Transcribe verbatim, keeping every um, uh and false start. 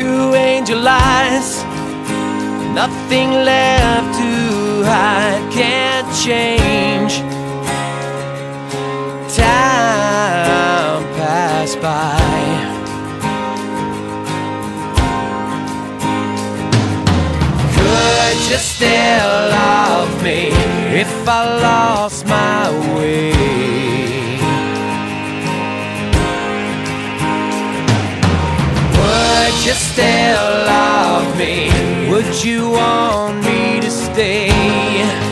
through angel eyes, nothing left to hide. Can't change. Time passed by. Could you still love me if I lost my way? Would you still love me? Would you want me to stay?